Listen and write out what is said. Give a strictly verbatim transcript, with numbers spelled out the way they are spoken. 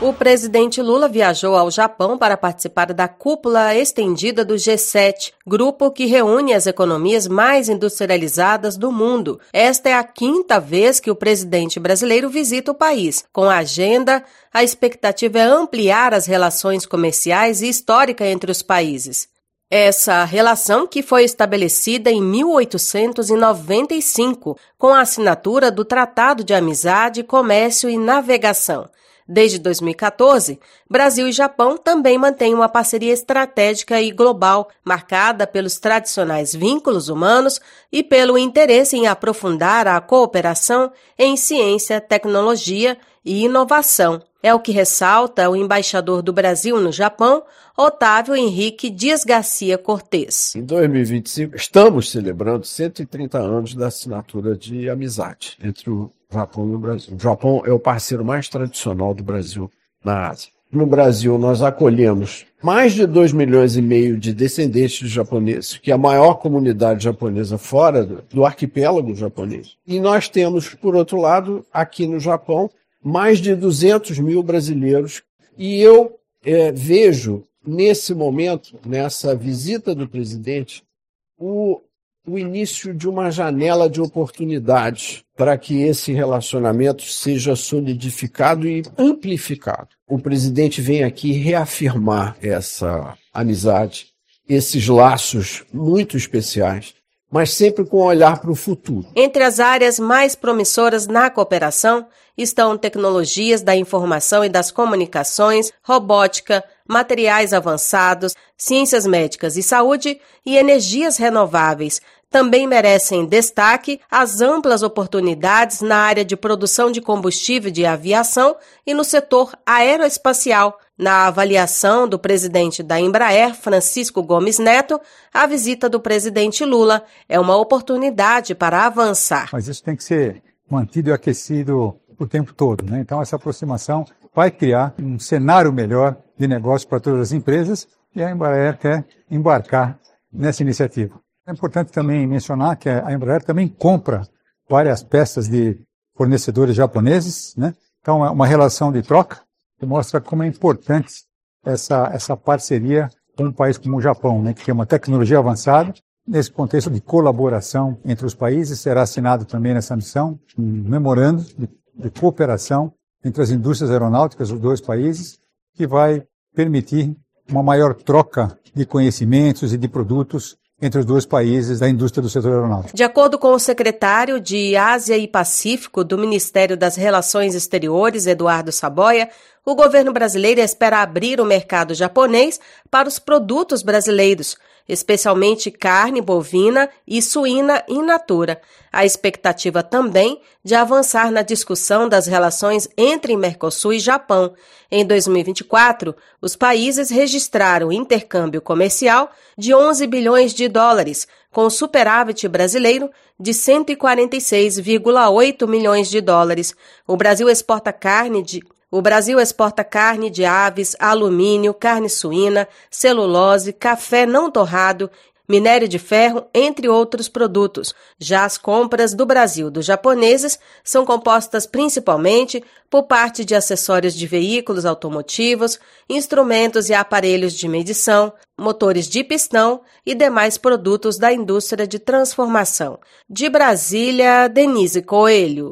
O presidente Lula viajou ao Japão para participar da cúpula estendida do G sete, grupo que reúne as economias mais industrializadas do mundo. Esta é a quinta vez que o presidente brasileiro visita o país. Com a agenda, a expectativa é ampliar as relações comerciais e histórica entre os países. Essa relação que foi estabelecida em mil oitocentos e noventa e cinco, com a assinatura do Tratado de Amizade, Comércio e Navegação. Desde dois mil e quatorze, Brasil e Japão também mantêm uma parceria estratégica e global, marcada pelos tradicionais vínculos humanos e pelo interesse em aprofundar a cooperação em ciência, tecnologia e inovação. É o que ressalta o embaixador do Brasil no Japão, Otávio Henrique Dias Garcia Cortez. Em dois mil e vinte e cinco, estamos celebrando cento e trinta anos da assinatura de amizade entre o Japão e o Brasil. O Japão é o parceiro mais tradicional do Brasil na Ásia. No Brasil, nós acolhemos mais de dois milhões e meio de descendentes de japoneses, que é a maior comunidade japonesa fora do, do arquipélago japonês. E nós temos, por outro lado, aqui no Japão, mais de duzentos mil brasileiros. E eu é, vejo, nesse momento, nessa visita do presidente, o, o início de uma janela de oportunidades para que esse relacionamento seja solidificado e amplificado. O presidente vem aqui reafirmar essa amizade, esses laços muito especiais, mas sempre com um olhar para o futuro. Entre as áreas mais promissoras na cooperação estão tecnologias da informação e das comunicações, robótica, materiais avançados, ciências médicas e saúde e energias renováveis. Também merecem destaque as amplas oportunidades na área de produção de combustível de aviação e no setor aeroespacial. Na avaliação do presidente da Embraer, Francisco Gomes Neto, a visita do presidente Lula é uma oportunidade para avançar. Mas isso tem que ser mantido e aquecido o tempo todo, né? Então essa aproximação vai criar um cenário melhor de negócio para todas as empresas e a Embraer quer embarcar nessa iniciativa. É importante também mencionar que a Embraer também compra várias peças de fornecedores japoneses, né? Então é uma relação de troca que mostra como é importante essa, essa parceria com um país como o Japão, né? Que tem uma tecnologia avançada. Nesse contexto de colaboração entre os países, será assinado também nessa missão um memorando de, de cooperação entre as indústrias aeronáuticas dos dois países, que vai permitir uma maior troca de conhecimentos e de produtos entre os dois países da indústria do setor aeronáutico. De acordo com o secretário de Ásia e Pacífico do Ministério das Relações Exteriores, Eduardo Saboia, o governo brasileiro espera abrir o mercado japonês para os produtos brasileiros, especialmente carne bovina e suína in natura. A expectativa também de avançar na discussão das relações entre Mercosul e Japão. Em dois mil e vinte e quatro, os países registraram intercâmbio comercial de onze bilhões de dólares, com superávit brasileiro de cento e quarenta e seis vírgula oito milhões de dólares. O Brasil exporta carne de O Brasil exporta carne de aves, alumínio, carne suína, celulose, café não torrado, minério de ferro, entre outros produtos. Já as compras do Brasil dos japoneses são compostas principalmente por parte de acessórios de veículos automotivos, instrumentos e aparelhos de medição, motores de pistão e demais produtos da indústria de transformação. De Brasília, Denise Coelho.